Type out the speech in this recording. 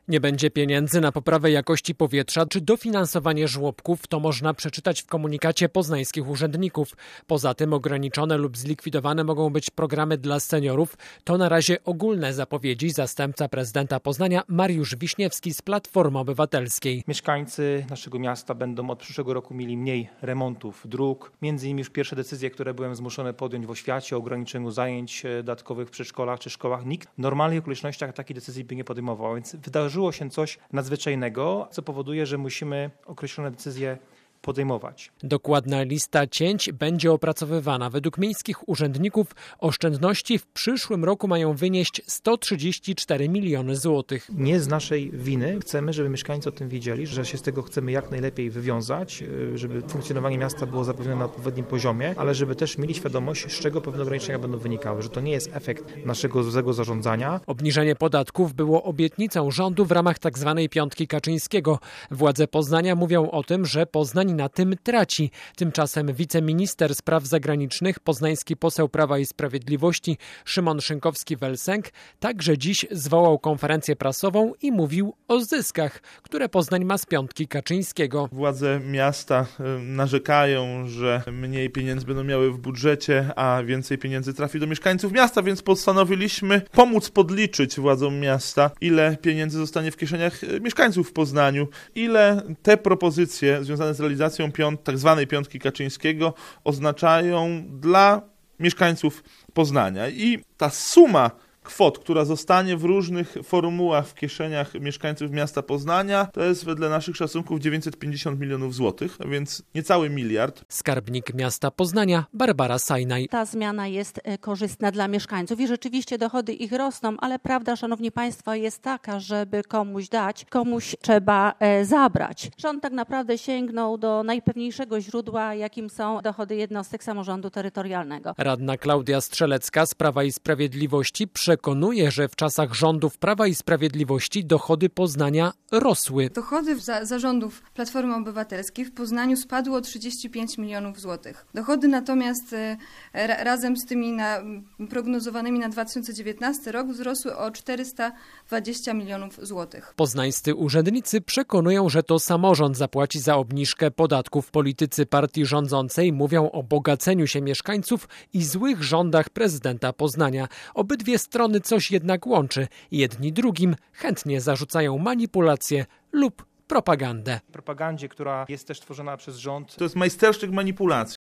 Nie będzie pieniędzy na poprawę jakości powietrza czy dofinansowanie żłobków, to można przeczytać w komunikacie poznańskich urzędników. Poza tym ograniczone lub zlikwidowane mogą być programy dla seniorów. To na razie ogólne zapowiedzi zastępca prezydenta Poznania Mariusz Wiśniewski z Platformy Obywatelskiej. Mieszkańcy naszego miasta będą od przyszłego roku mieli mniej remontów dróg. Między innymi już pierwsze decyzje, które byłem zmuszony podjąć w oświacie o ograniczeniu zajęć dodatkowych w przedszkolach czy szkołach. Nikt w normalnych okolicznościach takiej decyzji by nie podejmował, więc wydarzyło się coś nadzwyczajnego, co powoduje, że musimy określone decyzje podejmować. Dokładna lista cięć będzie opracowywana. Według miejskich urzędników oszczędności w przyszłym roku mają wynieść 134 miliony złotych. Nie z naszej winy. Chcemy, żeby mieszkańcy o tym wiedzieli, że się z tego chcemy jak najlepiej wywiązać, żeby funkcjonowanie miasta było zapewnione na odpowiednim poziomie, ale żeby też mieli świadomość, z czego pewne ograniczenia będą wynikały, że to nie jest efekt naszego złego zarządzania. Obniżenie podatków było obietnicą rządu w ramach tzw. piątki Kaczyńskiego. Władze Poznania mówią o tym, że Poznań na tym traci. Tymczasem wiceminister spraw zagranicznych, poznański poseł Prawa i Sprawiedliwości Szymon Szynkowski-Welsenk także dziś zwołał konferencję prasową i mówił o zyskach, które Poznań ma z piątki Kaczyńskiego. Władze miasta narzekają, że mniej pieniędzy będą miały w budżecie, a więcej pieniędzy trafi do mieszkańców miasta, więc postanowiliśmy pomóc podliczyć władzom miasta, ile pieniędzy zostanie w kieszeniach mieszkańców w Poznaniu, ile te propozycje związane z realizacją tak zwanej piątki Kaczyńskiego oznaczają dla mieszkańców Poznania. I ta suma kwot, która zostanie w różnych formułach w kieszeniach mieszkańców miasta Poznania, to jest wedle naszych szacunków 950 milionów złotych, więc niecały miliard. Skarbnik miasta Poznania Barbara Sajnaj. Ta zmiana jest korzystna dla mieszkańców i rzeczywiście dochody ich rosną, ale prawda, szanowni państwo, jest taka, żeby komuś dać, komuś trzeba zabrać. Rząd tak naprawdę sięgnął do najpewniejszego źródła, jakim są dochody jednostek samorządu terytorialnego. Radna Klaudia Strzelecka z Prawa i Sprawiedliwości przekonuje, że w czasach rządów Prawa i Sprawiedliwości dochody Poznania rosły. Dochody zarządów Platformy Obywatelskiej w Poznaniu spadły o 35 milionów złotych. Dochody natomiast razem z tymi prognozowanymi na 2019 rok wzrosły o 420 milionów złotych. Poznańscy urzędnicy przekonują, że to samorząd zapłaci za obniżkę podatków. Politycy partii rządzącej mówią o bogaceniu się mieszkańców i złych rządach prezydenta Poznania. Obydwie strony coś jednak łączy. Jedni drugim chętnie zarzucają manipulację lub propagandę. Propagandzie, która jest też tworzona przez rząd. To jest majstersztyk manipulacji.